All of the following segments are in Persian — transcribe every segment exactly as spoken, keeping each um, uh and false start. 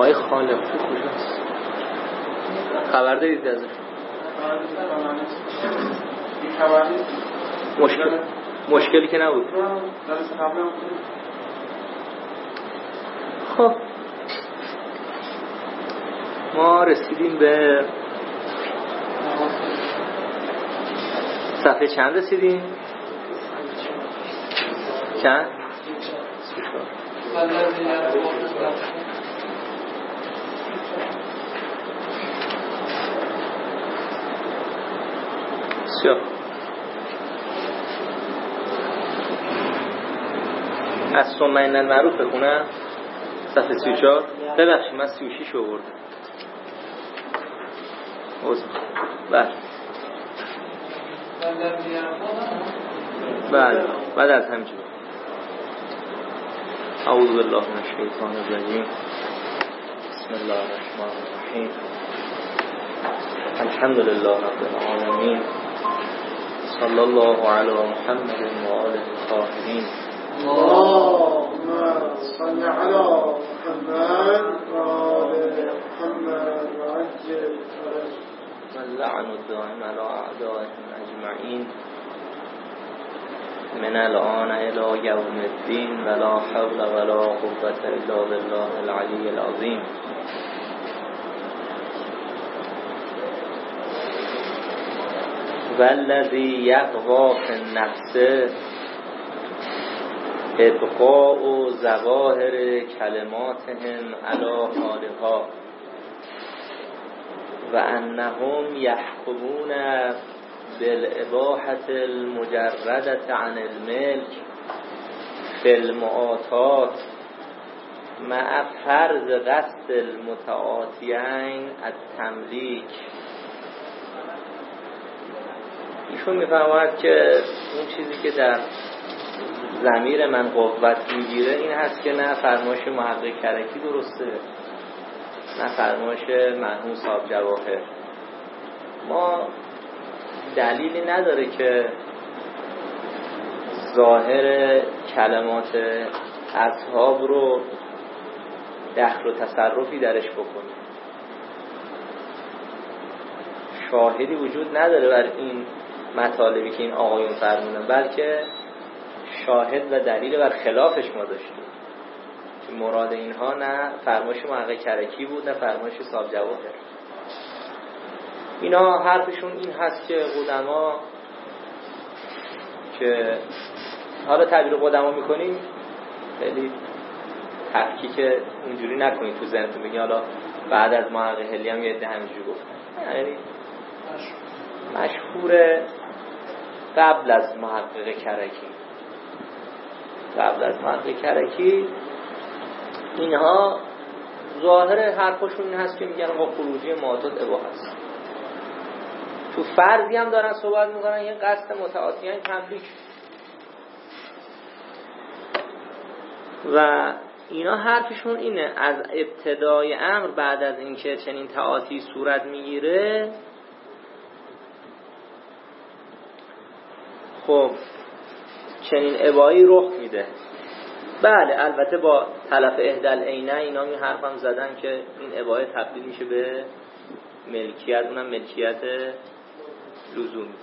آقای خالق کجاست؟ خبر دارید ازش؟ مشکل مشکلی که نبود. خب ما رسیدیم به صفحه چند رسیدیم؟ چند؟ بسیار از ثم ان المعروف بخونم صفحه سی و چهار. ببخشید من سی و شش آوردم. بله بله بعد از همینجا اعوذ بالله من الشیطان الرجیم بسم الله الرحمن الرحیم الحمد لله رب العالمین صلی الله علی محمد و آله الطاهرین اللهم صل على محمد و آل محمد و عجل من لعن الدائم على اعدائهم اجمعین من الان الى یوم الدین ولا حول ولا قوة الا بالله العلی العظیم. والذی یقوا فی النفس ابقاء ظواهر کلماتهم علی حالها و انهم یحکمون بالاباحة المجردة عن الملك فی المعاطات مع فرض قصد المتعاطیین التملیک. ایشون میفهمد که اون چیزی که در ضمیر من قوت میگیره این هست که نه فرمایش محقق کرکی درسته نه فرمایش مرحوم صاحب جواهر. ما دلیلی نداره که ظاهر کلمات اصحاب رو دخل و تصرفی درش بکنیم. شاهدی وجود نداره بر این مطالبی که این آقایون فرمودن، بلکه شاهد و دلیل بر خلافش ما داشتیم که مراد اینها نه فرمایش محقق کرکی بود نه فرمایش صاحب جواهر. اینا حرفشون این هست که قدما که حالا تعبیر قدما میکنیم خیلی تفکیک اونجوری نکنید تو ذهنتون بگید حالا بعد از محقق هلی هم یه عده همینجوری گفتن، یعنی مشهور قبل از محقق کرکی قبل از محقق کرکی اینها ظاهر حرفشون این هست که میگن آقا خروجی معتاد اباحه است. تو فرضی هم دارن صحبت میکنن یه قصد متعاطیان تملیک و اینا حرفشون اینه از ابتدای امر بعد از اینکه چنین تعاطی صورت میگیره خب چنین ابایی رخ میده. بله البته با تلف احدل عینه اینا می حرفم زدن که این ابای تبدیل میشه به ملکیت، اونم ملکیت لزومی.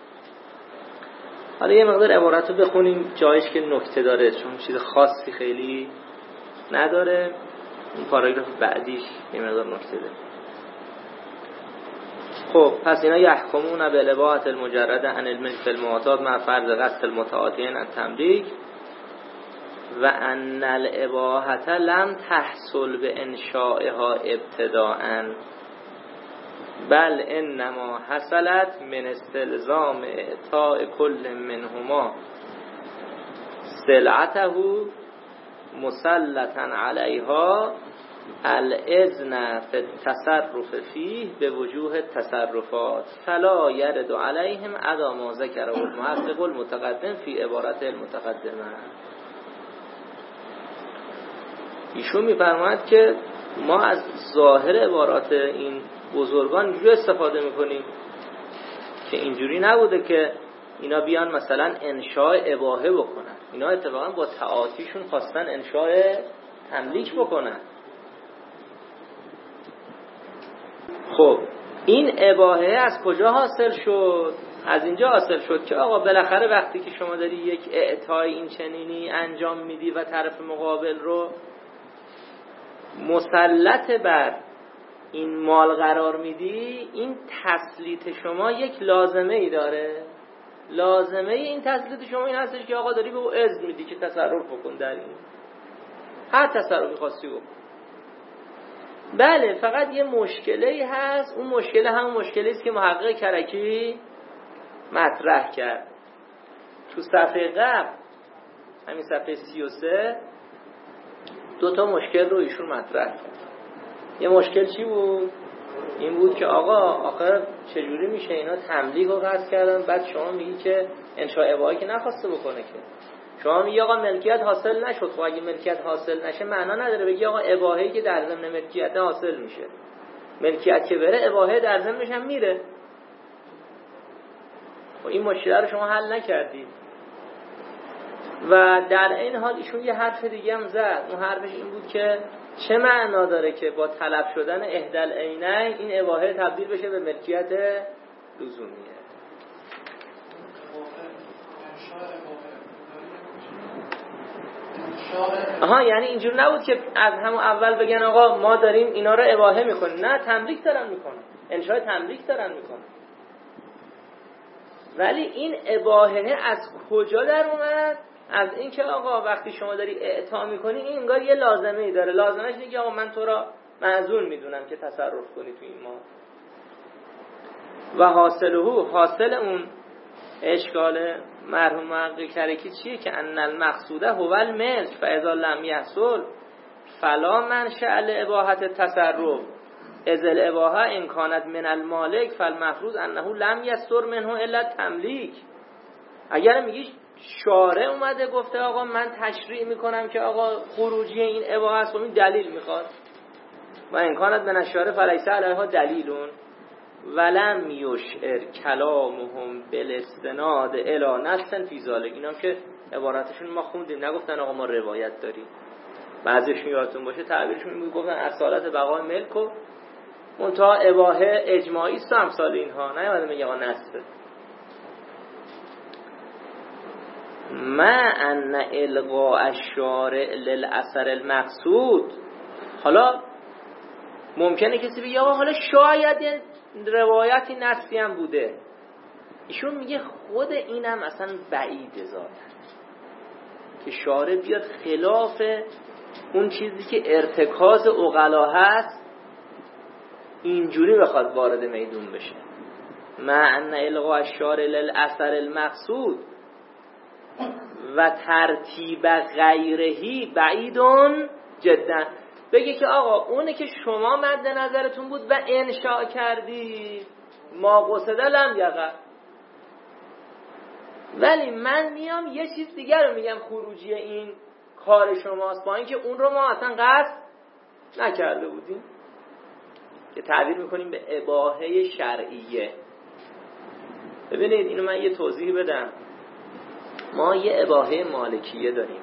حالا یه مقدار عبارت رو بخونیم جایش که نکته داره چون چیز خاصی خیلی نداره. این پاراگراف بعدیش یه مقدار نکته داره. خب پس اینا یحکمون بالاباحة المجردة عن الملک فی المعاطات مع فرض قصد المتعاطیین التملیک و ان الاباحة لم تحصل به انشائها ابتداءً بل انما حصلت من استلزام اعطاء کل منهما سلعته مسلطا علیها الاذن فی التصرف فیه به وجوه التصرفات فلا یرد علیهم ادا ما ذکره المحقق المتقدم فی عبارت المتقدمه. ایشون میفرماید که ما از ظاهر عبارات این بزرگان اینجوری استفاده میکنیم که اینجوری نبوده که اینا بیان مثلا انشاء اباحه بکنن. اینا اتفاقا با تعاطیشون خواستن انشاء تملیک بکنن. خب این اباحه از کجا حاصل شد؟ از اینجا حاصل شد که آقا بالاخره وقتی که شما داری یک اعطای این چنینی انجام میدی و طرف مقابل رو مسلط بر این مال قرار میدی، این تسلیط شما یک لازمه ای داره. لازمه این تسلیط شما این هستش که آقا داری به او اذن میدی که تصرف بکن در این، هر تصرفی خواستی بکن. بله، فقط یه مشکلی هست. اون مشکل همون مشکلی است که محقق کرکی مطرح کرد تو صفحه قبل، همین صفحه سی و سه. دو تا مشکل رو ایشون مطرح کرد. یه مشکل چی بود؟ این بود که آقا آخر چجوری میشه اینا تملیک رو قصد کردن، بعد شما میگی که انشاء اباحه که نخواسته بکنه، که شما میگی آقا ملکیت حاصل نشد. خب اگه ملکیت حاصل نشه معنا نداره بگی آقا اباحه‌ای که در ضمن ملکیت حاصل میشه. ملکیت که بره اباحه در ضمنش هم میره. و این مشکل رو شما حل نکردید. و در این حال ایشون یه حرف دیگه هم زد. اون حرفش این بود که چه معنا داره که با طلب شدن احدال عینین این اباحه تبدیل بشه به ملکیت لزومیه. آها، یعنی اینجور نبود که از همون اول بگن آقا ما داریم اینا رو اباحه میکنیم. نه، تملیک دارن میکنن، انشاء تملیک دارن میکنن. ولی این اباحه از کجا در اومد؟ از این که آقا وقتی شما داری اعطا میکنی این انگار یه لازمه ای داره. لازمش اینه که آقا من تو را معذور میدونم که تصرف کنی تو این مال. و حاصله، حاصل اون اشکال مرحوم محقق کرکی چیه؟ که ان المقصوده هو الملک فاذا لم یحصل فلا منشأ لاباحه التصرف اذ الاباحه ان كانت من المالک فالمفروض انه لم یصدر منه الا التملیک. اگر میگیش شارع اومده گفته آقا من تشریع میکنم که آقا خروجی این اباحه است، این دلیل میخواد و ان كانت من الشارع فلیس علیها دلیلون ولم یشعر کلامهم بالاستناد الی نص فی ذلک. اینا که عبارتشون ما خوندیم، نگفتن آقا ما روایت داریم. بعضیشون یادتون باشه تعبیرشون این بود، گفتن اصالت بقای ملک و منتها اباحه اجماعی است و امثال اینها، نیومده میگه آقا نصه. ما ان القاء الشارع للاثر المقصود. حالا ممکنه کسی بگه آقا حالا شاید روایتی نصی هم بوده. ایشون میگه خود اینم اصلا بعیده ذاتاً که شارع بیاد خلاف اون چیزی که ارتکاز عقلا هست اینجوری بخواد وارد میدون بشه. معنی القاء الشارع للاثر المقصود و ترتیب غیرهی بعیدون جدا. بگه که آقا اونه که شما مد نظرتون بود و انشاء کردید ما قصده لم یقع، ولی من میام یه چیز دیگر رو میگم خروجی این کار شماست با اینکه اون رو ما اصلا قصد نکرده بودیم، که تعبیر میکنیم به اباحه شرعیه. ببینید اینو من یه توضیح بدم. ما یه اباحه مالکیه داریم،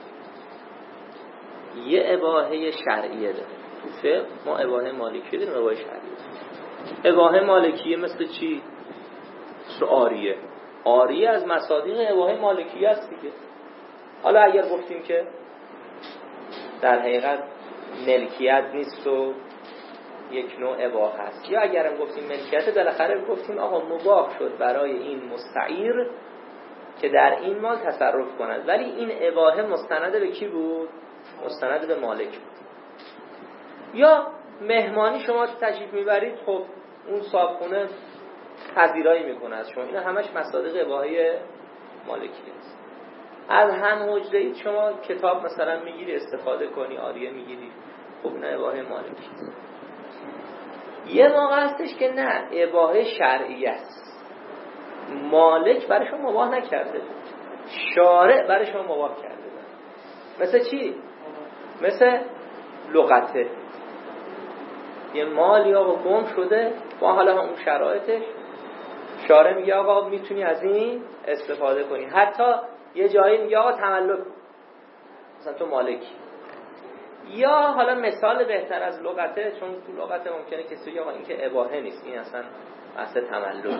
یه اباحه شرعیه داریم. تو فقه ما اباحه مالکیه داریم، اباحه شرعیه. اباحه مالکیه مثل چی؟ مثل آریه. آریه از مصادیق اباحه مالکیه است دیگه. حالا اگر گفتیم که در حقیقت ملکیت نیست و یک نوع اباحه است، یا اگرم گفتیم ملکیت، بالاخره گفتیم آقا مباح شد برای این مستعیر که در این مال تصرف کند، ولی این اباحه مستند به کی بود؟ مستند به مالک بود. یا مهمانی شما تشریف میبرید، خب اون صاحبخونه پذیرایی میکنه از شما، اینا همش مصادیق اباحه مالکی است. از هم حجره‌ای شما کتاب مثلا میگیری استفاده کنی، آریه میگیری، خب اینا اباحه مالکی است. یه موقع هستش که نه، اباحه شرعی است، مالک برای شما مباح نکرده، شارع برای شما مباح کرده. مثل چی؟ مثل لغته. یه مالی آقا گم شده با حالا اون شرایطش، شارع میگه آقا میتونی از این استفاده کنی. حتی یه جایی میگه آقا تملک، مثلا تو مالکی. یا حالا مثال بهتر از لغته، چون تو لغت ممکنه کسی بگه آقا این که اباحه نیست، این اصلا بحث تملک.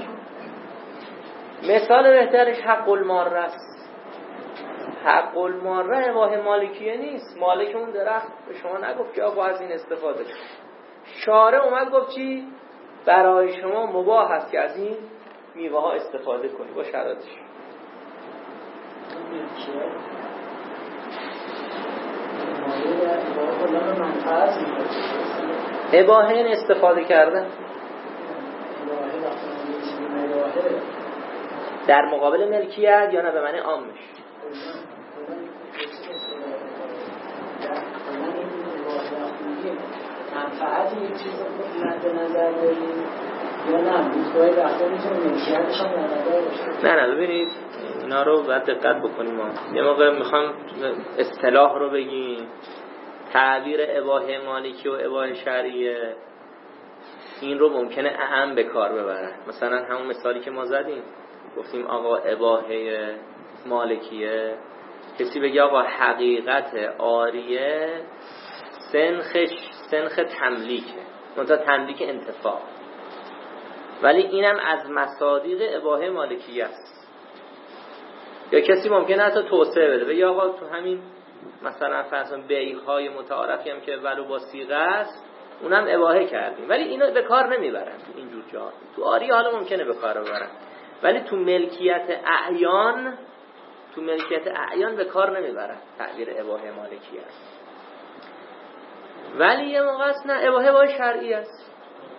مثال بهترش حق الماره است. حق الماره اباحه مالکیه نیست. مالک اون درخت به شما نگفت که آقا از این استفاده کن. شارع اومد گفت چی؟ برای شما مباح است که از این میوه ها استفاده کنی با شرایطش. اباحه این استفاده کردن در مقابل ملکیت یا نه به معنی عامش؟ منفعت یک چیز رو مد نظر داریم یا نه باید وقتا میتونه ملکیتش هم نظر باشه؟ نه نه ببینید اینا رو باید دقت بکنیم. ما یه موقع میخوام اصطلاح رو بگیم، تعبیر اباحه مالکی و اباحه شرعیه این رو ممکنه اعم به کار ببرن. مثلا همون مثالی که ما زدیم گفتیم آقا اباحه مالکیه، کسی بگه آقا حقیقت آریه سنخش سنخ تملیکه، منتها تملیک انتفاع، ولی اینم از مصادیق اباحه مالکیه است. یا کسی ممکنه حتی توسعه بده بگه آقا تو همین مثلا فرض کن بیع‌های متعارفی هم که ولو با صیغه است اونم اباحه کردیم، ولی اینو به کار نمیبرن تو اینجور جا. تو آریه حالا ممکنه به کار ببرن، ولی تو ملکیت اعیان تو ملکیت اعیان به کار نمیبرن تعبیر اباحه مالکیه است. ولی یه موقع است نه اباحه اباحه شرعی است.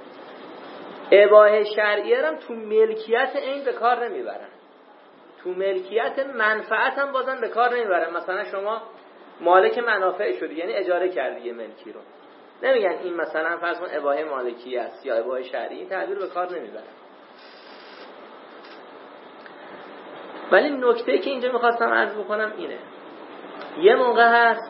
اباحه شرعیه هم تو ملکیت این به کار نمیبرن، تو ملکیت منفعت هم بازم به کار نمیبرن. مثلا شما مالک منافع شدی، یعنی اجاره کردی یه ملکی رو، نمیگن این مثلا فرض کن اباحه مالکی است یا اباحه شرعی، تعبیر به کار نمیبرن. ولی نکته‌ای که اینجا میخواستم عرض بکنم اینه، یه موقع هست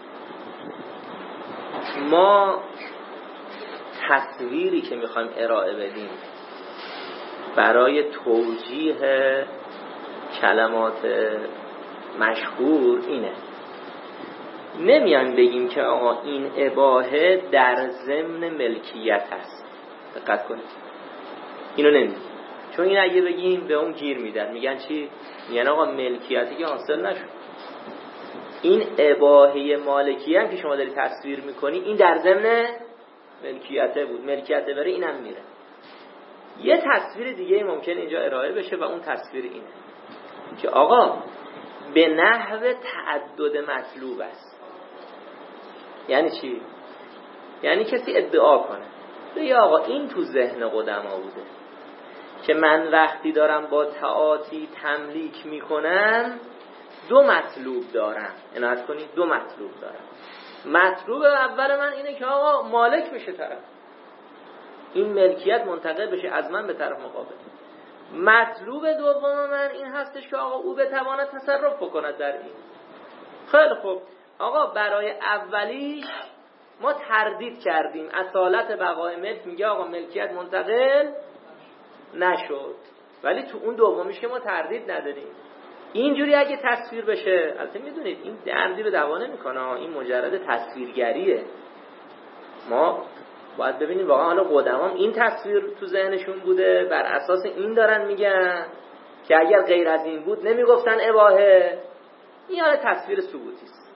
ما تصویری که میخوایم ارائه بدیم برای توجیه کلمات مشهور اینه، نمیان بگیم که آقا این اباحه در ضمن ملکیت هست. دقت کنید اینو نمیگیم، چون این اگه بگیم به اون گیر میدن، میگن چی؟ میگن آقا ملکیتی که حاصل نشد، این اباحه مالکیه هم که شما داری تصویر میکنی این در ضمن ملکیته بود، ملکیته بره اینم میره. یه تصویر دیگه ممکن اینجا ارائه بشه و اون تصویر اینه که آقا به نحو تعدد مطلوب است. یعنی چی؟ یعنی کسی ادعا کنه بگه آقا این تو ذهن قدما بوده که من وقتی دارم با تعاطی تملیک میکنم دو مطلوب دارم. عنایت کنید دو مطلوب دارم. مطلوب اول من اینه که آقا مالک بشه طرف، این ملکیت منتقل بشه از من به طرف مقابل. مطلوب دوم من این هستش که آقا او بتواند تصرف بکند در این. خیلی خوب آقا برای اولیش ما تردید کردیم، اصالت بقای ملک میگه آقا ملکیت منتقل نشد، ولی تو اون دومیش که ما تردید نداریم. اینجوری اگه تصویر بشه، البته میدونید این دردی به دوا نمیکنه، این مجرد تصویرگریه. ما باید ببینیم واقعا حالا قدمام این تصویر تو ذهنشون بوده، بر اساس این دارن میگن که اگر غیر از این بود نمیگفتن اباحه. این حالا تصویر ثبوتی است.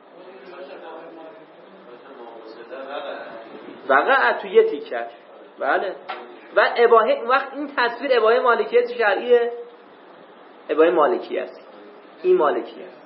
واقعا تو یه تیکش بله. و اباحه وقت این تصویر اباحه مالکیت شرعیه، اباحه مالکی است، این مالکی است.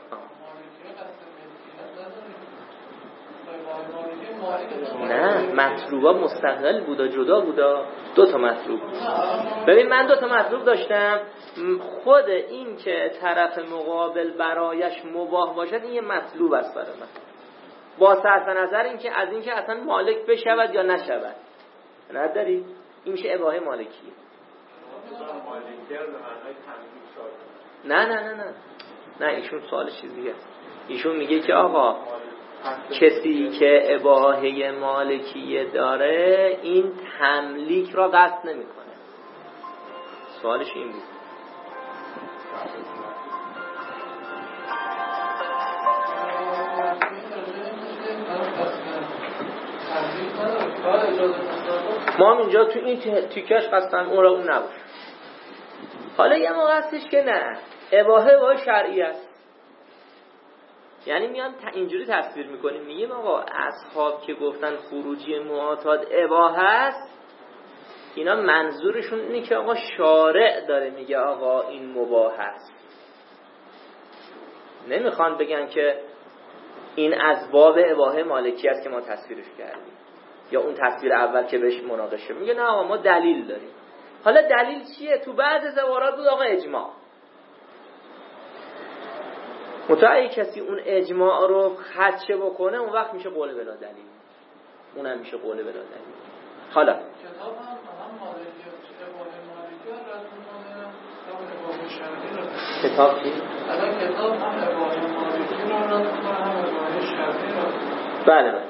نه مطلوبا مستقل بودا، جدا بودا، دو تا مطلوب. ببین من دو تا مطلوب داشتم، خود این که طرف مقابل برایش مباح باشد این یه مطلوب است برای من، با صرف نظر این که از این که اصلا مالک بشود یا نشود. نداری؟ این میشه اباحه مالکیه. نه نه نه نه نه ایشون سوال چیزیه. ایشون میگه که آقا کسی که اباحه مالکیه داره این تملیک را قصد نمیکنه. سوالش این بود. ما هم اینجا تو این تیکش قسم اون را اون نبود. حالا یه موقع هستش که نه، اباحه با شرعی است. یعنی میان اینجوری تصویر میکنیم، میگیم آقا اصحاب که گفتن خروجی معتاد اباحه است، اینا منظورشون اینه که آقا شارع داره میگه آقا این مباح است. نمیخوان بگن که این از باب اباحه مالکی است که ما تصویرش کردیم، یا اون تصویر اول که بهش مناقشه. میگه نه آقا ما دلیل داریم. حالا دلیل چیه؟ تو بعض زوارات بود آقا اجماع. متأ کسی اون اجماع رو خدشه بکنه، اون وقت میشه قول بلا دلیل. اونم میشه قول بلا دلیل. حالا کتاب هم هم مالکی اباحه مالکی رد میکنه، اباحه شرعی رو. کتاب چی؟ الان کتاب هم اباحه مالکی رو رد میکنه، هم اباحه شرعی رو. بله بله.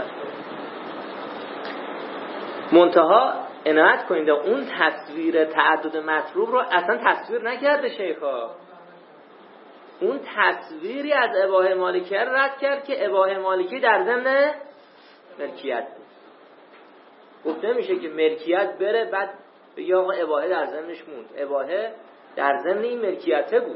منتها عنایت کنید اون تصویر تعدد مطلوب رو اصلا تصویر نکرده شیخا. اون تصویری از اباحه مالکی رد کرد که اباحه مالکی در ضمن ملکیت بود. گفت نمیشه که ملکیت بره بعد بگه آقا اباحه در ضمنش موند. اباحه در ضمن این ملکیته بود.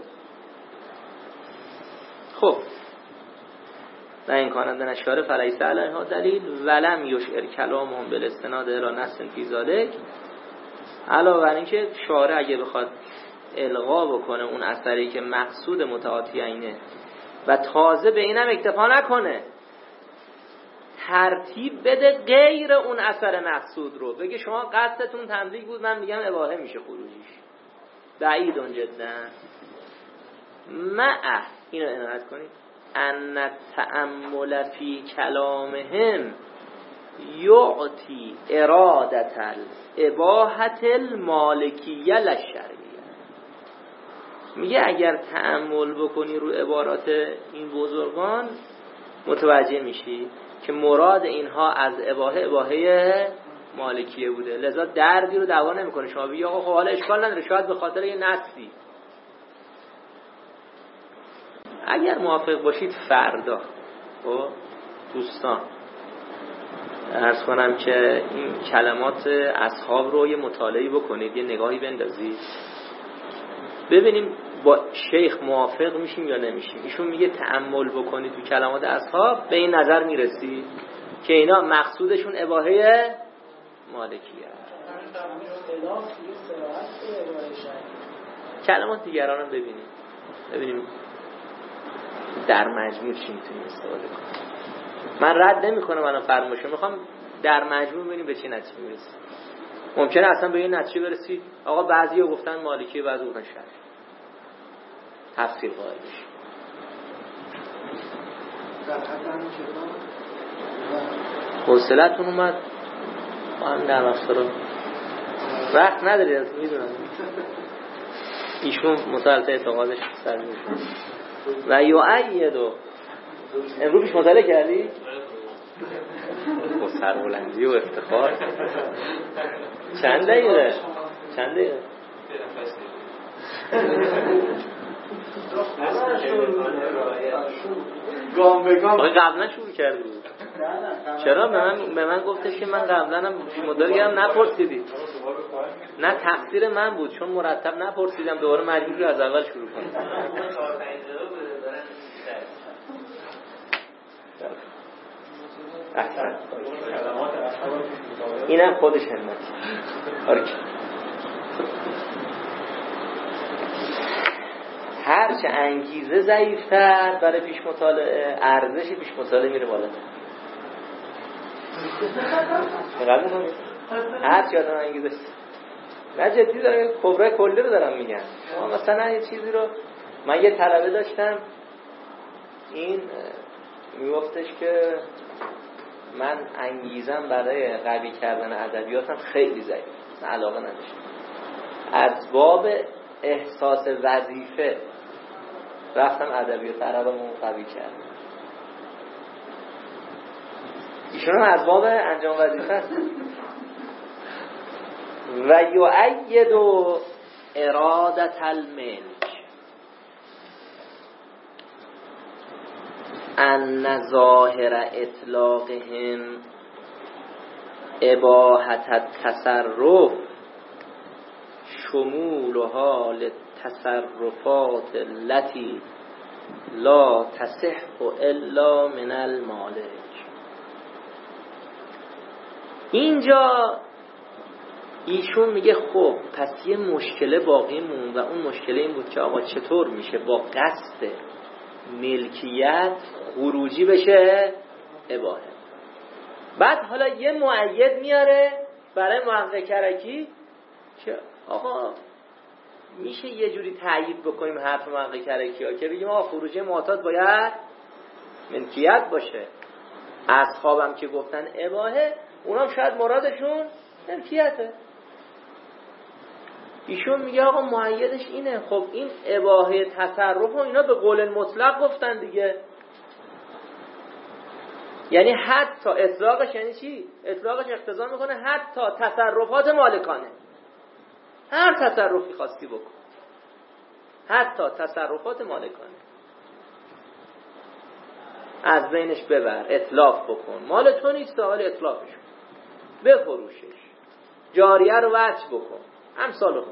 خب و این کاننده نشاره فلیس علیها دلیل ولم یشعر کلامهم بالاستناد الی نص فی ذلک. علاوه بر اینکه شارع اگه بخواد الغا بکنه اون اثری که مقصود متعاطی اینه و تازه به اینم اکتفا نکنه، ترتیب بده غیر اون اثر مقصود رو، بگه شما قصدتون تملیک بود، من میگم اباحه میشه خروجیش، بعیدون جدا. مع اینو عنایت کنید ان التأمل فی کلامهم یعطی ارادت الاباحة المالکیه للشرعیه. میگه اگر تأمل بکنی رو عبارات این بزرگان متوجه میشی که مراد اینها از اباحه اباحه مالکیه بوده، لذا دردی رو دوا نمیکنه. شما بگی آقا خب حالا اشکال نداره، شاید به خاطر یه نصی. اگر موافق باشید فردا خب دوستان عرض کنم که این کلمات اصحاب رو یه مطالعه بکنید، یه نگاهی بندازید، ببینیم با شیخ موافق میشیم یا نمیشیم. ایشون میگه تأمل بکنید تو کلمات اصحاب، به این نظر میرسی که اینا مقصودشون اباحه مالکیه. کلمات دیگران رو ببینیم ببینیم در مجموع چی میتونیم استفاده کنیم. من رد نمی کنم الان فرمایشو، میخوام در مجموع ببینیم به چه نتیجه میرسیم. ممکنه اصلا به این نتیجه برسید آقا بعضی‌ها گفتن مالکی، بعضی گفتن شرعی، تفسیر قائل بشیم. حوصلتون اومد با هم در وقت رو وقت ندارید، از میدونم ایشون مطالعه اعتقادش سر میشه و یعیدو. امروز پیش مطالعه کردی؟ با سربلندی و افتخار. چند دقیقه؟ چند دقیقه؟ گام به گام. آقای قبلا شروع کرده بود. چرا به من به من گفتش که من قبلا هم مدار گرم نپرسیدید؟ نه تقصیر من بود چون مرتب نپرسیدم، دوباره مجبوری از اول شروع کنم. احسن. اینم خودش همت. آره. هرچه انگیزه ضعیفتر برای پیش مطالعه، ارزش پیش مطالعه میره بالا. مقابل کنید. هرچه آدم انگیزه نه جدی دارم، کبرای کلی رو دارم میگم. شما مثلا یه چیزی رو، من یه طلبه داشتم این میگفتش که من انگیزم برای قوی کردن ادبیاتم خیلی ضعیف، مثلا علاقه نداشتم. از باب احساس وظیفه رفتم ادبیات عربمو قوی کردم. ایشون هم از باب انجام وظیفه است. و یؤید ارادت الملک ان ظاهر اطلاقهم اباحت التصرف شمولها للتصرفات التي لا تصح الا من المالک. اینجا ایشون میگه خب پس یه مشکل باقی مون و اون مشکل این بود که آقا چطور میشه با قصد ملکیت خروجی بشه اباحه. بعد حالا یه مؤید میاره برای محقق کرکی که آقا میشه یه جوری تأیید بکنیم حرف محقق کرکی ها که بگیم آقا خروجی معتاد باید ملکیت باشه. اصحابم که گفتن اباحه اونام شاید مرادشون ملکیته. ایشون میگه آقا مؤیدش اینه. خب این اباحه تصرف و اینا به قول مطلق گفتن دیگه، یعنی حتی اطلاقش یعنی چی؟ اطلاقش اقتضا میکنه حتی تصرفات مالکانه، هر تصرفی خواستی بکن، حتی تصرفات مالکانه از بینش ببر، اطلاق بکن، مال تو نیست ولی اطلاقش بفروشش، جاریه رو وجه بکن، امثال هم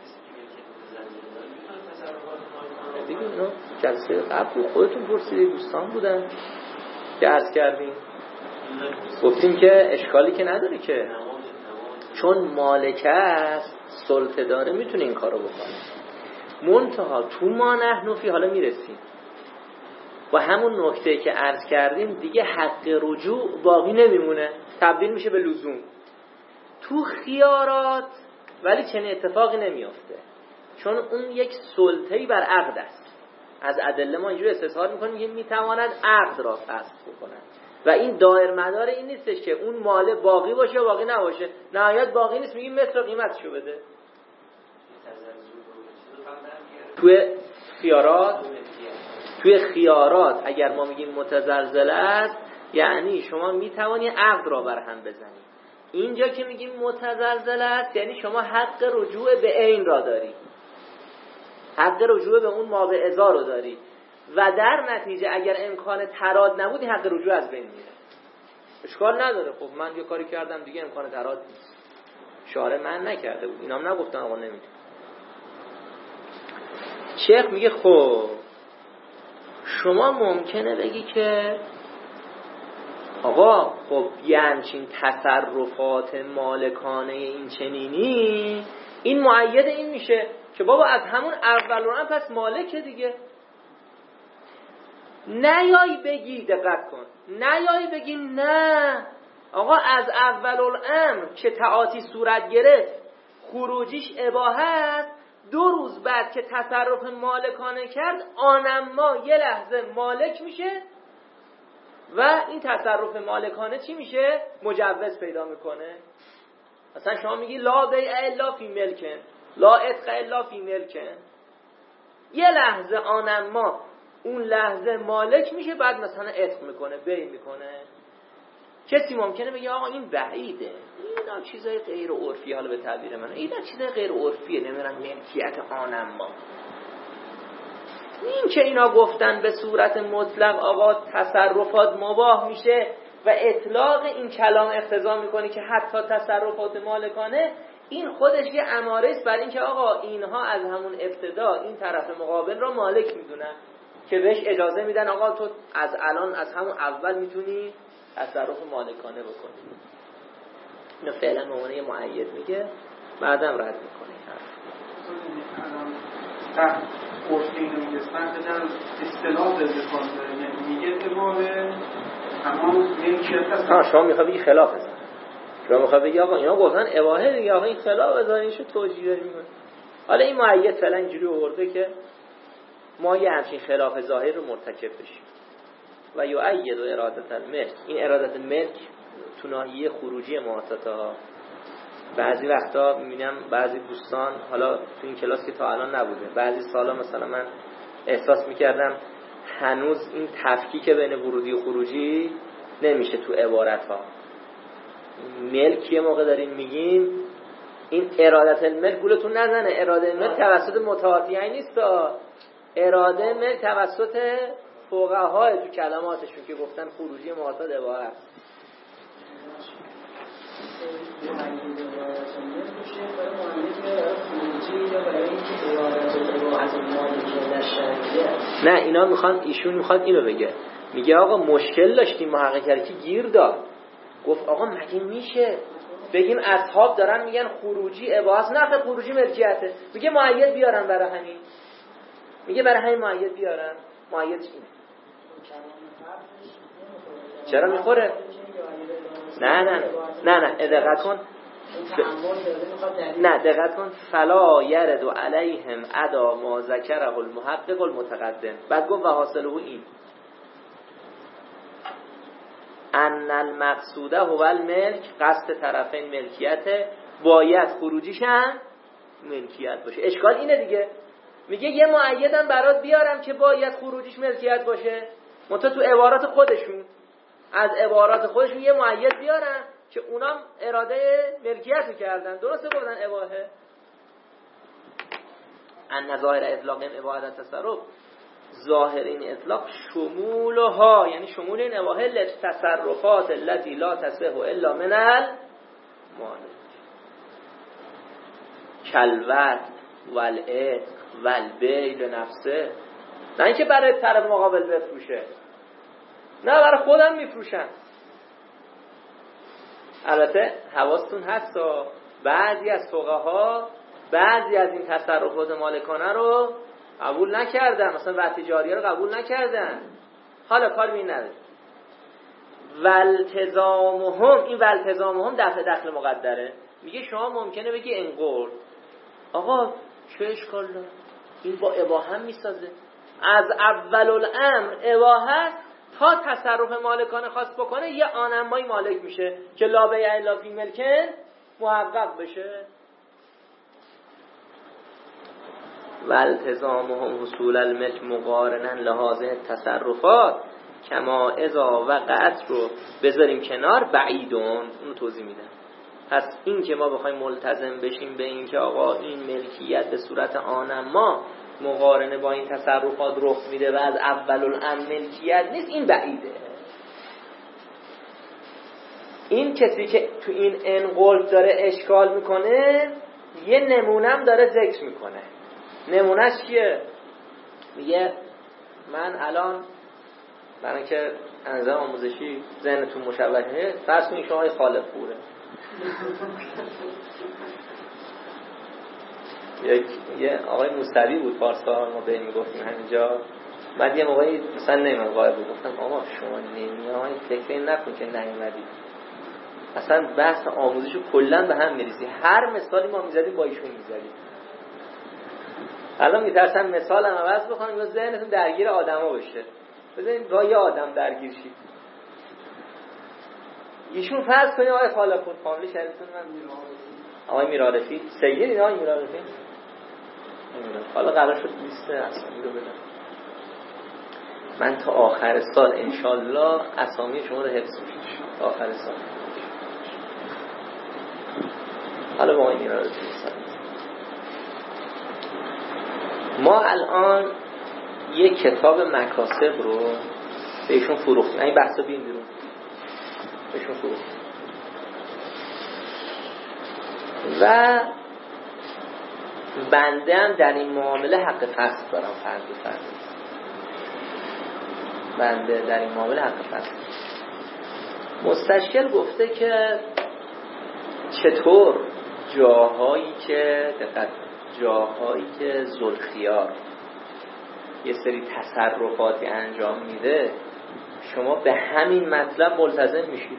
دیگه. اینو جلسه قبل خودتون پرسیدید، دوستان بودن که عرض کردیم، گفتیم که اشکالی که نداره که چون مالک است سلطه داره میتونه این کارو بکنه. منتها تو ما نحن فی، حالا میرسیم و همون نکته که عرض کردیم دیگه حق رجوع باقی نمیمونه، تبدیل میشه به لزوم. تو خیارات ولی چنین اتفاقی نمیافته، چون اون یک سلطه‌ای بر عقد است. از ادله ما اینجوری استظهار میکنیم که میتواند عقد را فسخ بکنند و این دایر مدار این نیستش که اون مال باقی باشه یا باقی نباشه. نهایت باقی نیست، میگیم مثل قیمتشو بده. توی خیارات توی خیارات اگر ما میگیم متزلزل است یعنی شما میتوانی عقد را بر هم بزنی. اینجا که میگیم متزلزل است یعنی شما حق رجوع به عین را داری، حق رجوع به اون ما به ازا رو داری و در نتیجه اگر امکان تراد نبودی حق رجوع از بین میره. اشکال نداره، خب من یه کاری کردم دیگه امکان تراد نیست، شارع من نکرده بود، اینام نگفتن آقا نمیتونه. شیخ میگه خب شما ممکنه بگی که آقا خب یه همچین تصرفات مالکانه این چنینی این مؤید این میشه که بابا از همون اول رو هم پس مالکه دیگه. نیایی بگی، دقت کن، نیایی بگی نه آقا از اول الامر که تعاطی صورت گرفت خروجیش اباحه است، دو روز بعد که تصرف مالکانه کرد آنم ما یه لحظه مالک میشه و این تصرف مالکانه چی میشه؟ مجوز پیدا میکنه. مثلا شما میگی لا بیع الا فی ملکن، لا عتق الا فی ملکن، یه لحظه آنم ما اون لحظه مالک میشه، بعد مثلا عتق میکنه، بیع میکنه. کسی ممکنه بگه آقا این بعیده، اینا چیزای غیر عرفی، حالا به تعبیر من اینا چیزای غیر عرفیه، نمیدونم ملکیت آنم ما. این که اینا گفتن به صورت مطلق آقا تصرفات مباح میشه و اطلاق این کلام اقتضا میکنه که حتی تصرفات مالکانه، این خودش یه اماره است بر این که آقا اینها از همون ابتدا این طرف مقابل را مالک میدونن که بهش اجازه میدن آقا تو از الان از همون اول میتونی تصرف مالکانه بکنی. اینو فعلا به عنوان یه مؤید میگه، بعدم رد میکنه. تا گفته اینو میگستن بدن اصطلاح بزرگان میگه اباحه اما ملکیت هست. ها شما میخواه بگی خلاف بزن، شما میخواه بگی آقا اینا گفتن اباحه دیگه، آقا این خلاف بزنیشو توجیه داری میکنه. حالا این مؤید فعلا اینجوری آورده که ما یه همچین خلاف ظاهر رو مرتکب بشیم و یؤید و ارادت الملک. این ارادت ملک تو ناحیه خروجی معتاتا بعضی وقتا میبینم بعضی دوستان، حالا تو این کلاس که تا الان نبوده، بعضی سالا مثلا من احساس میکردم هنوز این تفکیک بین ورودی و خروجی نمیشه تو عبارت ها. ملک یه موقع داریم میگیم این ارادت الملک گولتون نزنه، اراده ملک توسط متعاطیین نیست، اراده ملک توسط فقهای تو کلماتشون که گفتن خروجی معتاد اباحه است. مؤید عبارتونه میشه برای مؤید برای خروجی یا برای اینکه عبارت عبارت مالکیه در شرعیه؟ نه اینا میخوان، ایشون میخواد اینو بگه، میگه آقا مشکل داشتیم محقق که گیر داد، گفت آقا مگه میشه بگیم اصحاب دارن میگن خروجی عبارت، نه خروجی ملکیته، میگه مؤید بیارن برای همین، میگه برای همین مؤید بیارن. مؤید اینه چرا میخوره؟ نه نه نه نه دقت کن، نه دقت کن، فلا یرد علیهم ادا ما ذکره المحقق المتقدم، بعد گفت و حاصله این ان المقصوده هو الملک، قصد طرفین ملکیت، باید خروجیش هم ملکیت باشه. اشکال اینه دیگه، میگه یه مؤیدم برات بیارم که باید خروجیش ملکیت باشه، منتها تو عبارات خودشون، از عبارات خودشون یه مؤید بیارن که اونام اراده ملکیت رو کردن، درسته گفتن اباحه. ان ظاهر اطلاق اباحه تصرف، ظاهر این اطلاق شمولها، یعنی شمول این اباحه لتصرفات التي لا تصح الا من المالک، کلوت والعتق والبیع لنفسه، نه اینکه برای طرف مقابل بفروشه، نه برای خودم میفروشن. البته حواستون هست بعضی از فقها بعضی از این تصرفات مالکانه رو قبول نکردن، مثلا وقت جاریه رو قبول نکردن، حالا کار می نداره. والتزامهم، این والتزامهم دفع دخل مقدره، میگه شما ممکنه بگی انقرض، آقا چه اشکال داره، این با اباحه هم میسازه، از اول الامر اباحه تا تصرف مالکانه خواست بکنه یه آنمایی مالک میشه که لا بیع الا فی ملکن محقق بشه. و التزامهم حصول الملک مقارنا لهذه التصرفات کما اذا وقعت رو بذاریم کنار بعیدون، اونو توضیح میدم. پس این که ما بخوایم ملتزم بشیم به این که آقا این ملکیت به صورت آنما مقارنه با این تصرفات رخ میده و از اول الامر ملکیت نیست، این بعیده. این کسی که تو این انقلب داره اشکال میکنه یه نمونم داره ذکر میکنه. نمونهش چیه؟ میگه من الان برای که نظام آموزشی ذهنتون مشوهه، فرض کنید شما های خالق پوره یک یه آقای موسوی بود پارسال، ما به این میگفتیم همینجا، بعد یه موقعی مثلا نمیدونم قائب بود، گفتم آقا شما نمیای فکر نکن که نیومدی، اصلا بحث آموزش رو کلا به هم میریزی، هر مثالی ما میزدیم با ایشون میزدیم. الان میترسم مثالم عوض بکنم یا ذهنتون درگیر آدما بشه، بذارین با یه آدم درگیر شید. ایشون فرض کنید آقای خالق بود، فامیل شریفتون من آقای میرعرفی سید، این آقای میرعرفی حالا قرار شد لیست اسامی رو بدم، من تا آخر سال انشالله اسامی شما رو حفظ می‌کنم تا آخر سال. حالا با آقای میرعرفی ما الان یک کتاب مکاسب رو بهشون فروختیم، این بحثا بیم بیرون بهشون فروختیم و بنده هم در این معامله حق فصل دارم، فرض فرض بنده در این معامله حق فصل. مستشکل گفته که چطور جاهایی که دقت جاهایی که ذوالخیار یه سری تصرفاتی انجام میده شما به همین مطلب ملتزم میشید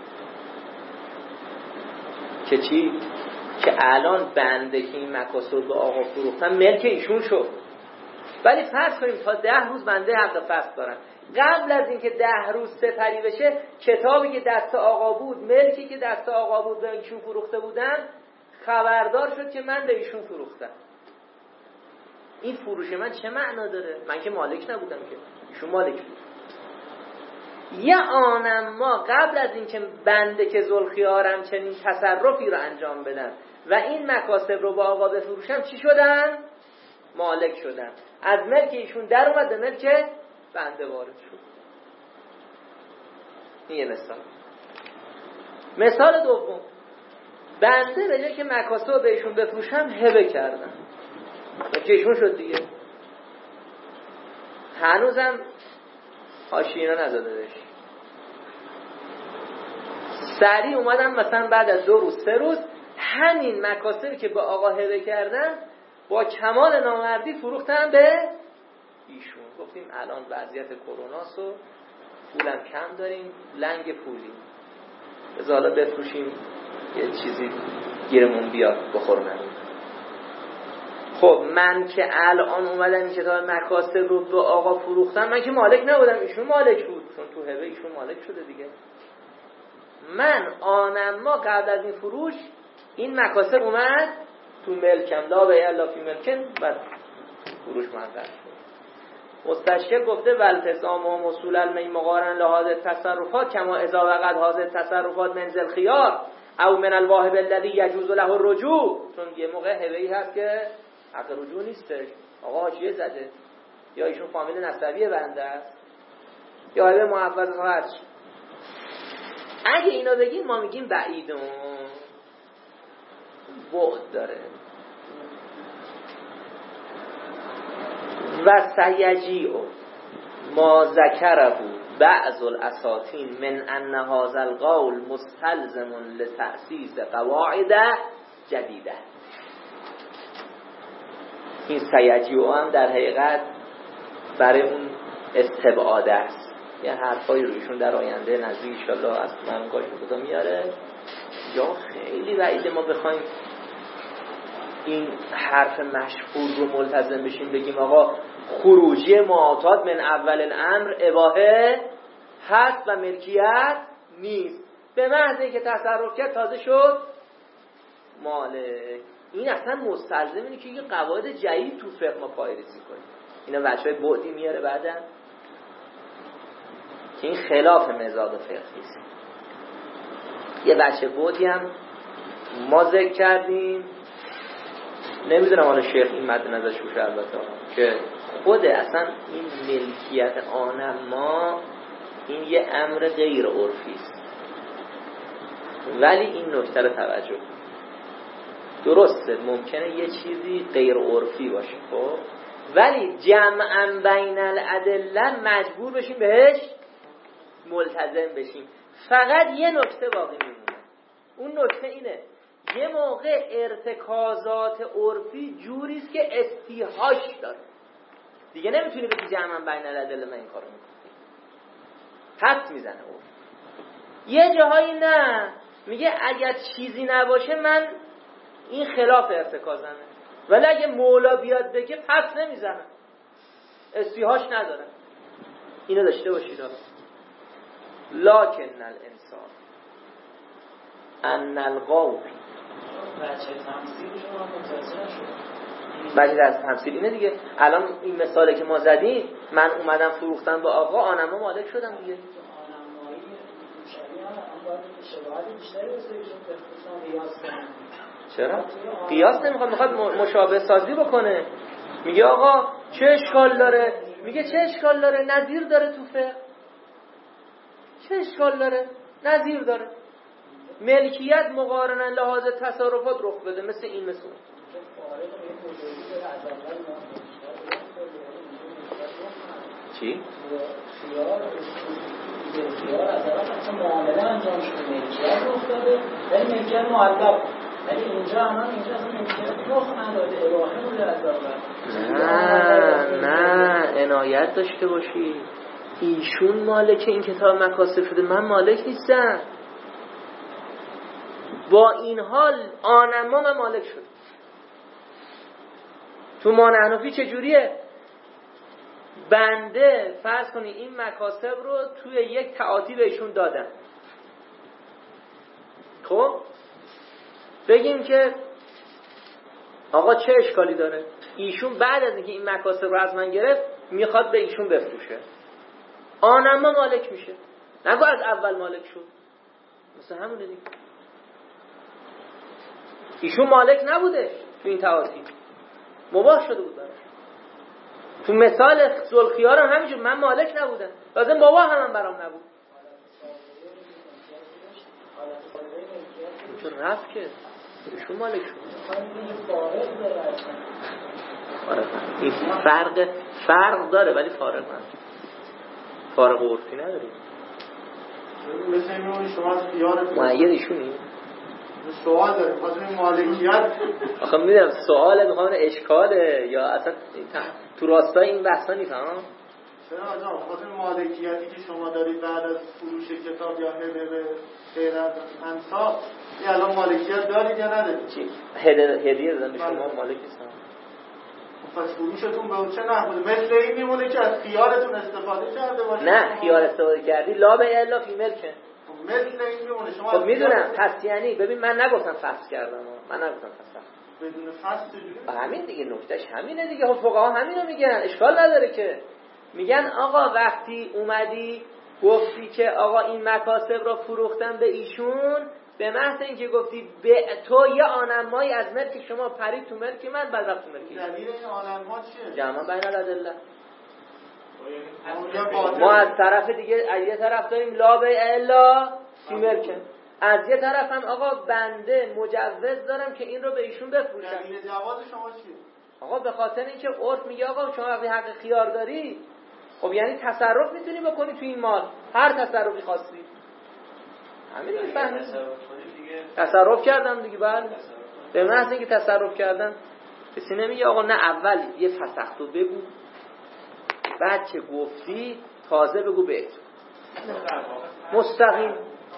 که چی؟ که الان بنده که این مکاسب به آقا فروختن ملک ایشون شد، ولی فرض کنیم تا ده روز بنده حق فصل دارن، قبل از اینکه ده روز سپری بشه کتابی که دست آقا بود، ملکی که دست آقا بود به ایشون فروخته بودن، خبردار شد که من به ایشون فروختم. این فروش من چه معنا داره؟ من که مالک نبودم، که ایشون مالک بود. یه آنم ما قبل از این که بنده که ذوالخیارم چنین تصرفی رو انجام بدن و این مکاسب رو با آقا بفروشم چی شدن؟ مالک شدن. از ملک ایشون در اومد به ملک بنده وارد شد. این یه مثال. مثال دوم، بنده به جای که مکاسب رو بهشون بفروشم هبه کردم، چشمون شد دیگه. هنوزم آشینا نزاده بهش. سریع اومدم مثلا بعد از دو روز سه روز همین مکاسبی که به آقا هبه کردن با کمال نامردی فروختن به ایشون. گفتیم الان وضعیت کروناست و پولم کم داریم، لنگ پولی، از حالا بفروشیم یه چیزی گیرمون بیاد بخورم. خب من که الان اومدم این کتاب مکاسب رو به آقا فروختم، من که مالک نبودم، ایشون مالک بود، چون تو هبه ایشون مالک شده دیگه. من آنم ما قبل از این فروش این مکاسب اومد تو ملکم، لا به الا فی ملکن، و فروش منقطع شد. مستشکل گفته والتزام و مسئول المی مقارن لحاظ تصرفات کما اذا وقد حاضر تصرفات منزل خیار او من الواهب الذی یجوز له الرجوع. چون یه موقع هبه‌ای هست که حق رجوع نیستش، آقا حاشیه زده، یا ایشون فامیل نسبی بنده است، یا هبه محفظ خرج. اگه اینا بگیم ما میگیم بعیدون، بعد داره. و سیجیع ما ذکره بعض الاساطین من ان هذا القول مستلزم لتأسیس قواعد جدیده. این سیجیع هم در حقیقت برای اون استبعاده است، یه حرفای رویشون در آینده نزدیک انشالله از منگاهش خدا میاره. یا خیلی بعیده ما بخوایم این حرف مشهور رو ملتزم بشیم بگیم آقا خروجی معاطات من اول الامر اباحه هست و ملکیت نیست، به محض اینکه تصرف کرد تازه شد مالک. این اصلا مستلزم اینه که یه قواعد جدید تو فقه ما پایه‌ریزی کنیم. اینا بچهای بعدی میاره بعداً که این خلاف مزاج فقهی است. یه بچه بعدی هم ما ذکر کردیم، نمیدونم حالا شیخ این مد نظرش بوشه، البته که خود اصلا این ملکیت آن ما این یه امر غیر عرفی است، ولی این نکته رو توجه درسته ممکنه یه چیزی غیر عرفی باشه خب، ولی جمعاً بین الادله مجبور بشیم بهش ملتزم بشیم. فقط یه نکته باقی میمونه، اون نکته اینه یه موقع ارتکازات عرفی جوریست که استیحاش داره دیگه، نمیتونی بگی جمعاً بین الادله من این کارو میکنم، حد میزنه عرف. یه جاهایی نه میگه اگر چیزی نباشه من این خلاف ارتکازمه، ولی اگه مولا بیاد بگه پس نمیزنم، استیحاش نداره. اینو داشته باشید. لکن الانسان ان القوم بچه تمثیل شما متوجه نشد. بچه از تمثیل اینه دیگه. الان این مثاله که ما زدیم من اومدم فروختم به آقا، آنما مالک شدم دیگه. آنمایی شریعه هم باید شباهت بیشتری واسه ایشون بخصوصا قیاس کنن. چرا؟ قیاس نمیخواد، میخواد مشابه سازی بکنه. میگه آقا چه اشکال داره؟ میگه چه اشکال داره؟ نظیر داره تو فقه. چه اشکال داره؟ نظیر داره. ملکیت مقارنه لحاظ تصرفات رخ بده، مثل این مثل اون. چی؟ خیار خیار از طرف اصلا معامله انجام شده، ملکیت رخ داده ولی ملکیت معلق، ولی اینجا هم اینجا اصلا ملکیت رخ نداده، اباحه بوده از اول. نه نه عنایت داشته باشی، ایشون مالک این کتاب مکاسب شده، من مالک نیستم. با این حال آنما من مالک شد. تو ما حنفی چجوریه؟ بنده فرض کنی این مکاسب رو توی یک تعاطی بهشون دادم، خب بگیم که آقا چه اشکالی داره؟ ایشون بعد از اینکه این مکاسب رو از من گرفت میخواد به ایشون بفروشه، آنما مالک میشه، نگو از اول مالک شد. مثل همونه دیگه، ایشون مالک نبوده تو این تعاطی، مباح شده بود براش. تو مثال ذوالخیار هم همینجور، من مالک نبودم لازم مباح هم, هم برام نبود. چون رفت که ایشون مالک شد. فارغ این فرق فرق داره ولی فارغ نداره. فارغ عرفی نداره. مثل این شما خیارتون معید ایشونی؟ سوال داریم خواستم این مالکیت آخه میدونم سواله میخوام اشکاله یا اصلا تو راستای این بحثا نیست ها؟ چرا آجا خواستم مالکیتی که شما دارید بعد از فروش کتاب یا هدیه غیر از انصاف این الان مالکیت دارید یا ندارید؟ چی؟ هدیه دادن به شما مالک نیستن؟ پس فروشتون به اون چه نحوه مثل این میمونه که از خیارتون استفاده کرده باشید؟ نه خیار استفاده کردی لا به الا فی ملکه. مثل این میمونه شما خب میدونم پس یعنی ببین من نگفتم فصل کردم من نگفتم فصل بدون فصل چجوری؟ همین دیگه نکتهش همینه دیگه. خب فقها همینو میگن اشکال نداره که میگن آقا وقتی اومدی گفتی که آقا این مکاسب را فروختن به ایشون به محض اینکه گفتی به تو یه آنمایی از ملک شما پرید تو ملک من بعد وقت تو ملکی دلیل این آنما چیه؟ جمع بین الادله. ما ما از طرف دیگه از یه طرف داریم لا به الا فی ملک، از یه طرف هم آقا بنده مجوز دارم که این رو به ایشون بفروشم. دلیل جواز شما چیه؟ آقا به خاطر اینکه عرف میگه آقا شما وقتی حق خیار داری خب یعنی تصرف میتونی بکنی تو این مال هر تصرفی خواستی. همین دیگه فهمید تصرف کردم دیگه. بله به محض اینکه تصرف کردم کسی نمیگه آقا نه اول یه فسختو بگو بعد که گفتی تازه بگو به مستقیم.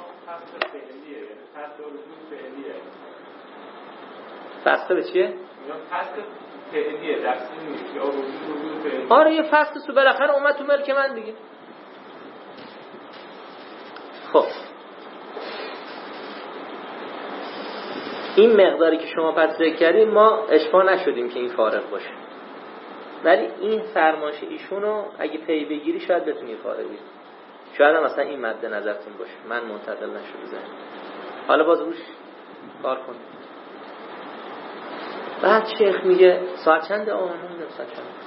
فسخه به چیه؟ آره یه فسخه سو بالاخره اومد تو ملک من دیگه. خب این مقداری که شما پس ذکر کردیم ما اشباه نشدیم که این فارغ باشه، ولی این فرمایش ایشونو اگه پی بگیری شاید بتونی فارغی، شاید هم مثلا این مد نظرتون باشه. من منتقل نشده ذهن. حالا باز روش کار کنیم. بعد شیخ میگه ساعت چنده؟ آه نمیدونم ساعت چنده.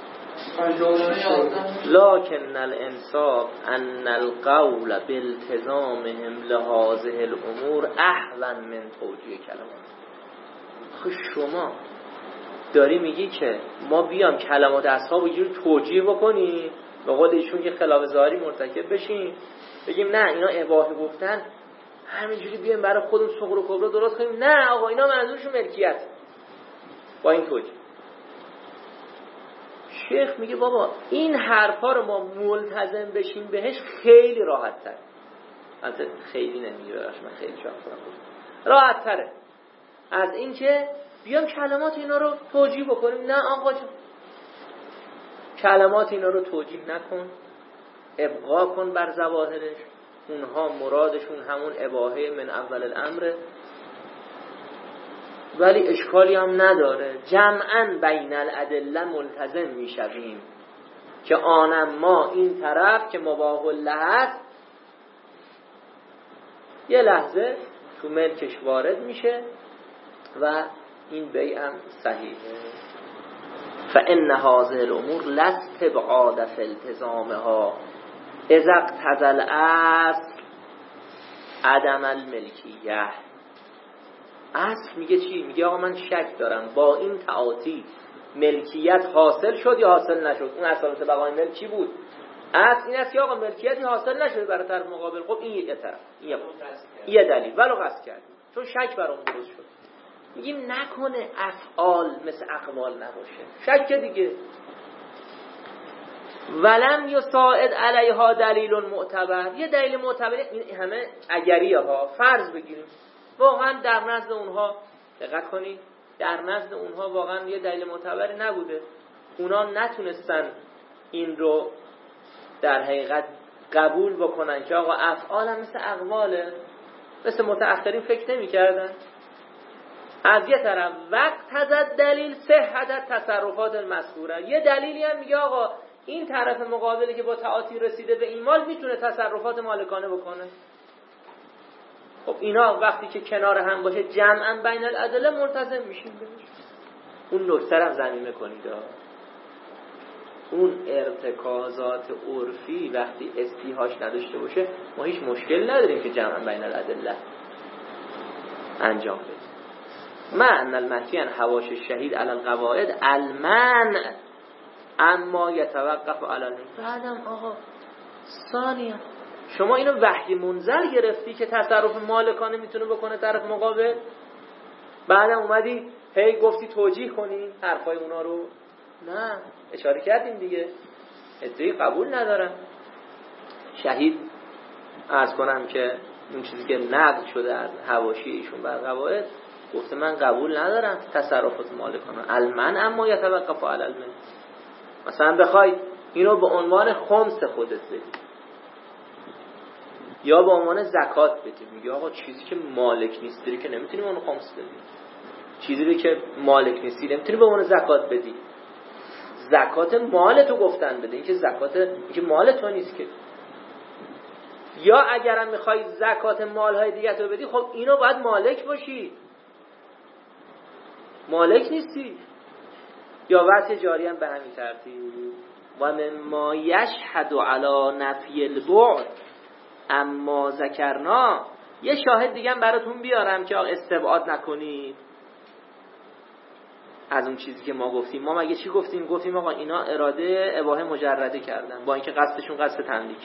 لکن الانصاف ان القول بالتزامهم لهذه الامور احون من توجیه کلمات. خب شما داری میگی که ما بیام کلمات اصحاب رو اینجوری توجیه بکنیم به قول ایشون که خلاف ظاهری مرتکب بشیم بگیم نه اینا اباحه گفتن همینجوری بیایم برای خودمون صغر و کبرا درست کنیم. نه آقا اینا منظورشون ملکیت. با این توجیه شیخ میگه بابا این حرفا رو ما ملتزم بشیم بهش خیلی راحت تر. البته خیلی نمیگه براش من خیلی شاید کنم راحت تره از این که بیام کلمات اینا رو توجیه بکنیم. نه آقا جان کلمات اینا رو توجیه نکن، ابقا کن بر ظواهرش. اونها مرادشون همون اباحه من اول الامره، ولی اشکالی هم نداره جمعاً بین الادله ملتزم میشویم که آنم ما این طرف که مباح له است یه لحظه تو ملکش وارد میشه و این بیعم صحیحه. فان هذه الامور لا استبعاد فی التزامها اذا اقتضى الاصل عدم الملکیه. اصل میگه چی؟ میگه آقا من شک دارم با این تعاطی ملکیت حاصل شد یا حاصل نشد. اون اصالت بقای ملک چی بود؟ اصل این است که آقا ملکیتی حاصل نشده برای طرف مقابل. خب این یه طرف این یه, یه دلیل ولو قصد کردیم چون شک برام درست شد. میگیم نکنه افعال مثل اقوال نباشه. شک دیگه. ولم یساعد علیها دلیل معتبر. یه دلیل معتبر این همه اگریه ها فرض بگیریم واقعا در نزد اونها دقت کنید در نزد اونها واقعا یه دلیل معتبری نبوده. اونا نتونستن این رو در حقیقت قبول بکنن که آقا افعال هم مثل اقواله. مثل متأخرین فکر نمی کردن. از یه طرف وقت تزد دلیل صحت تصرفات المذکوره. یه دلیلی هم میگه آقا این طرف مقابلی که با تعاطی رسیده به این مال میتونه تصرفات مالکانه بکنه. خب اینا وقتی که کنار هم باشه جمعاً بین الادله ملتزم میشیم بهش. اون نکته رو زمینه کنید. اون ارتکازات عرفی وقتی استیهاش نداشته باشه ما هیچ مشکل نداریم که جمعاً بین الادله انجام بدیم. معنی المحکی عن حواش الشهید علی القواعد المنع اما یتوقف علی المنع. بعدم آقا ثانیه شما اینو وحی منزل گرفتی که تصرف مالکانه میتونه بکنه طرف مقابل، بعدم اومدی هی گفتی توجیه کنی حرفای اونا رو. نه اشاره کردیم دیگه ادعای قبول ندارم. شهید عرض کنم که اون چیزی که نقل شده از حواشی ایشون بر قواعد گفته من قبول ندارم تصرفات مالکانه المن اما یتوقف علی المن. مثلا بخوای اینو به عنوان خمس خودت بدی یا به عنوان زکات بدی، میگه آقا چیزی که مالک نیستی که نمیتونی اون خمس بدی، چیزی رو که مالک نیستی نمیتونی به عنوان زکات بدی. زکات مال تو گفتن بده، این که زکات این که مال تو نیست که. یا اگرم میخوای زکات مالهای دیگه تو بدی، خب اینو باید مالک باشی، مالک نیستی. یا وصف جاری هم به همین ترتیب. و مما یشهد علی نفی البعد اما ذکرنا، یه شاهد دیگه هم براتون بیارم که استبعاد نکنید از اون چیزی که ما گفتیم. ما مگه چی گفتیم؟ گفتیم آقا اینا اراده اباحه مجرده کردن با اینکه قصدشون قصد تملیک.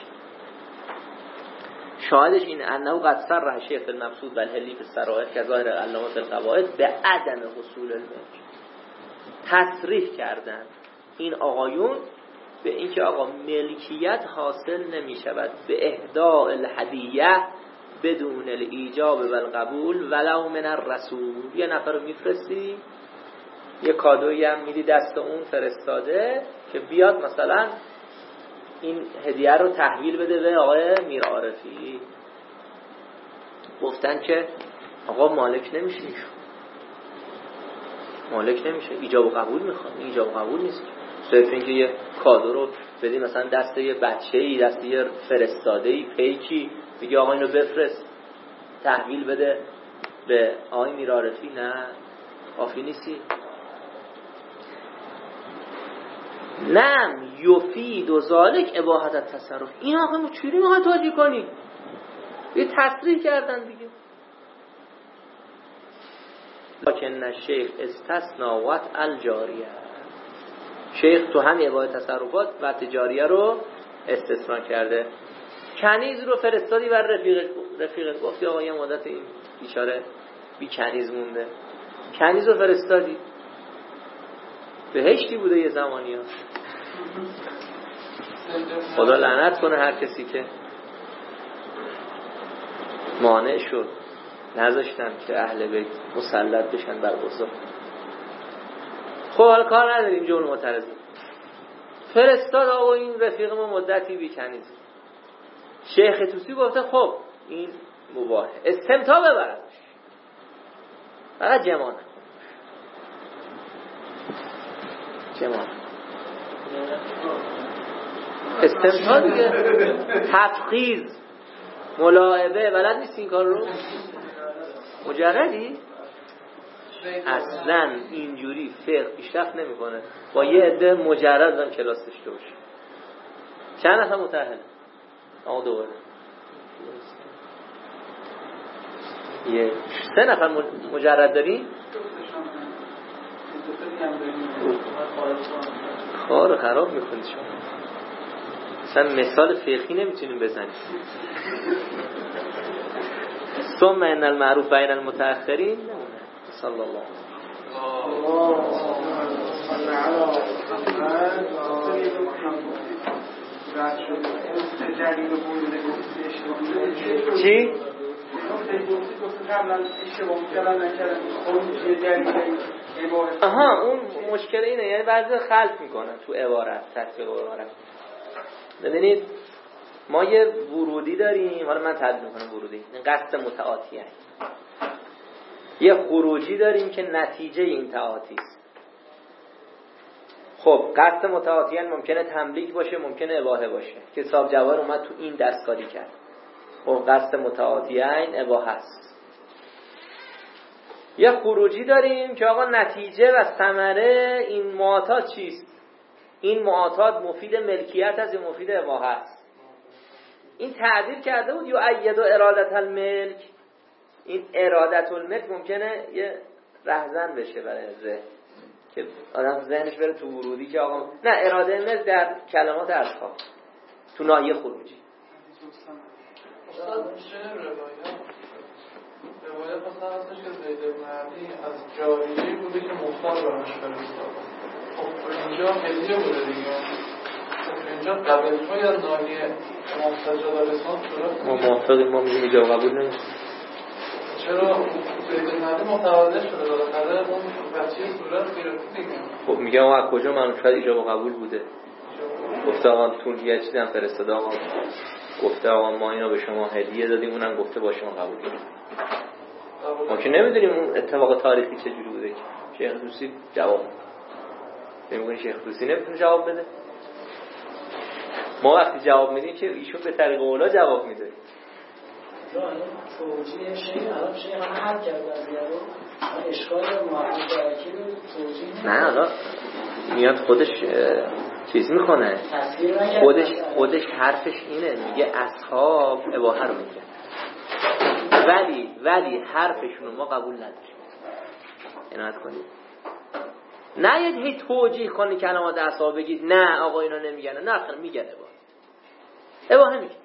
شاهدش این انه قد صرح شیخ المبسوط والحلی فی السرائر که ظاهر علامه فی القواعد به عدم حصول الملک. تصریح کردن این آقایون به اینکه آقا ملکیت حاصل نمی شود به اهداء الهدیه بدون الایجاب و القبول ولو من الرسول. یه نفر رو میفرستی یه کادویی هم میدی دست اون فرستاده که بیاد مثلا این هدیه رو تحویل بده به آقای میرعارفی. گفتن که آقا مالک نمیشه، مالک نمیشه، ایجاب و قبول میخواد. این ایجاب و قبول نیست، صرف اینکه یه کادو رو بدی مثلا دست یه بچه‌ای، دست یه فرستاده‌ای پیکی بگی آقا اینو بفرست تحویل بده به آقای میرعارفی، نه کافی نیستی. نم یفید و ذالک اباحت التصرف. این آقا ما چوری میخوای توجیه کنی؟ یه تصریح کردن دیگه. لکن الشیخ استثنا وطء الجاریه. شیخ تو همین اباحت تصرفات وطء جاریه رو استثنا کرده. کنیز رو فرستادی بر رفیق رفیقت، گفتی آقا یه مدت این بیچاره بی کنیز مونده، کنیز رو فرستادی، بهشتی بوده یه زمانی ها. خدا لعنت کنه هر کسی که مانع شد نذاشتن که اهل بیت مسلط بشن بر بزرگ. خب حالا کار نداریم جور معترض فرستاد آقا این رفیق ما مدتی بی کنیز. شیخ توسی گفته خب این مباحه استمتاع ببرد فقط جمانه جمانه استمتاع دیگه، تفخیز ملاعبه. بلد نیست این کار رو؟ مجردی؟ اصلا اینجوری فقه پیشرفت نمیکنه با یه عده مجرد هم کلاس داشته باشه. چند نفر متأهل؟ آقا دوباره یه سه نفر مجرد داری؟ کار خراب میکنید شما. مثلا مثال فقهی نمیتونیم بزنیم. ثم ان المعروف بین المتأخرین نمونه. صلی الله چی؟ آها اون مشکل اینه، یعنی بعضی خلط میکنن تو عبارت، تطبیق عبارت. ببینید ما یه ورودی داریم، حالا من تعریف میکنم ورودی، این قصد متعاطیه. یه خروجی داریم که نتیجه این تعاطی است. خب قصد متعاطیه ممکنه تملیک باشه، ممکنه اباحه باشه. کتاب جواهر اومد تو این دستکاری کرد. خب قصد متعاطیه این اباحه است. یه خروجی داریم که آقا نتیجه و ثمره این معاطات چیست؟ این معاطات مفید ملکیت است یا مفید اباحه است؟ این تعبیر کرده بود یؤید ارادت الملک. این ارادت الملک ممکنه یه رهزن بشه برای ذهن، که آدم ذهنش بره تو ورودی که آقا نه اراده مثل در کلمات اصحاب تو ناحیه خروجی. استاد چه روایت روایت مثلا هستش که زید بن علی از جاریه بوده که مختار برش فرستاد. خب اینجا هدیه بوده دیگه. خب اینجا قبل های از ناحیه امام سجاد علیه السلام صورت ما موافقیم، ما میگیم اینجا قبول نمیشه. چرا زید بن علی متوجه شده بالاخره اون بچه صورت گرفت دیگه. خب میگم آقا از کجا معلوم شد ایجاب و قبول بوده؟ گفته آقا تون یه چیزی هم فرستاده، آقا گفته آقا ما اینو به شما هدیه دادیم، اونم گفته با شما قبول کنیم. ما که نمیدونیم اون اتفاق تاریخی چجوری بوده که شیخ طوسی جواب نمیگه. شیخ طوسی نمیتونه جواب بده. ما وقتی جواب میدیم که ایشون به طریق اولا جواب میده. جان توجیه شیخ الان شیخ هم حل کرد از یارو اشکال محقق درکی رو توجیه نه حالا میاد خودش چیز میکنه، خودش خودش حرفش اینه، میگه اصحاب اباحه رو میگه، ولی ولی حرفشون رو ما قبول نداریم. عنایت کنید، نه یه هی توجیه کنی کلمات اصحاب بگید نه آقا اینا نمیگن، نه اصلا میگن اباحه اباحه میگه.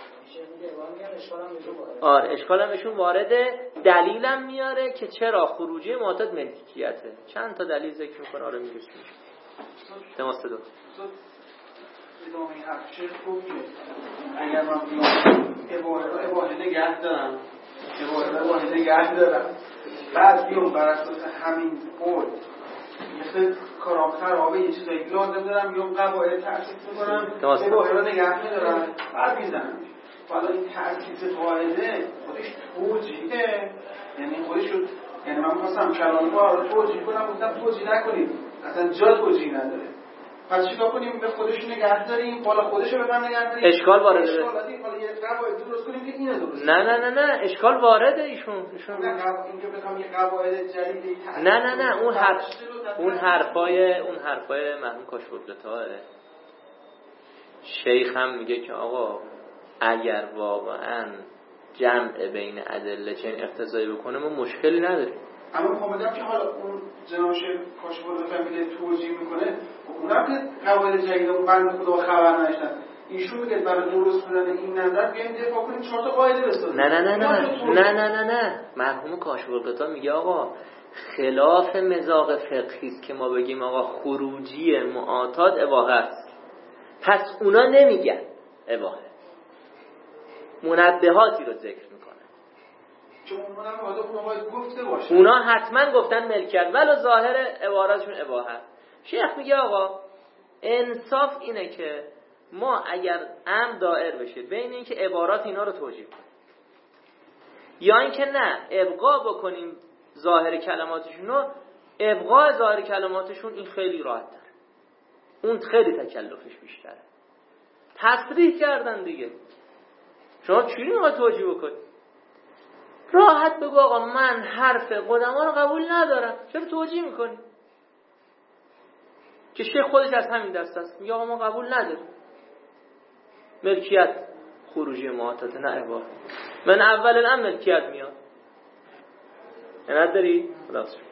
آره اشکال هم بهشون وارده، دلیلم میاره که چرا خروجی معتاد ملکیته. چند تا دلیل ذکر میکنه، آره میگه تماس دو ادامه این حرف شیخ گفت که اگر من بیام اباحه رو اباحه نگه دارم اباحه رو اباحه نگه دارم بعد بیام بر اساس همین قول مثل کاراکتر آبه یه چیزایی لازم دارم بیام قواعد تأسیس میکنم اباحه رو نگه ندارم بعد میزنم. حالا این تأسیس قاعده خودش توجیه، یعنی خودش رو، یعنی من می‌خواستم کلام‌ها رو توجیه کنم، گفتم توجیه نکنیم، اصلا جا توجیه نداره. پس چیکار کنیم؟ به خودش نگه داریم، بالا خودش رو بفهم نگه داریم. اشکال وارده. اشکالاتی حالا یه قواعد درست کنیم که اینو درست. نه نه نه نه اشکال وارده ایشون. ایشون نه اینکه بخوام یه قواعد جدیدی نه نه نه اون حرف اون حرفای اون حرفای مرحوم کاشف‌الغطا شیخ هم میگه که آقا اگر واقعا جمع بین ادله چنین اقتضایی بکنه ما مشکلی نداریم. اما میگم که حالا اون جناب شیخ کاشف‌الغطا میگه توجیه میکنه، اونم که قواعد جدید رو بنده خدا خبر نداشتن. ایشون میگه برای درست بودن این نظر بیایم دفاع کنیم چهار تا قاعده بسازیم. نه نه نه نه نه نه نه نه مرحوم کاشف‌الغطا میگه آقا خلاف مذاق فقهی است که ما بگیم آقا خروجی معتاد اباحه است. پس اونا نمیگن اباحه، منبهاتی رو ذکر میکنن، چون اونا هم اونا باید گفته باشه. اونا حتما گفتن ملکیت ولو ظاهر عباراتشون اباحه. شیخ میگه آقا انصاف اینه که ما اگر امر دائر بشه بین اینکه عبارات اینا رو توجیه کنیم یا اینکه نه ابقا بکنیم ظاهر کلماتشون رو، ابقاء ظاهر کلماتشون این خیلی راحت تر، اون خیلی تکلفش بیشتره. تصریح کردن دیگه، شما چجوری میخوای توجیه بکنی؟ راحت بگو آقا من حرف قدما رو قبول ندارم، چرا توجیه میکنی؟ که شیخ خودش از همین دست است، میگه آقا ما قبول نداریم ملکیت خروجی معتاد نه اباحه. من اول الامر ملکیت میاد نداری؟ خلاص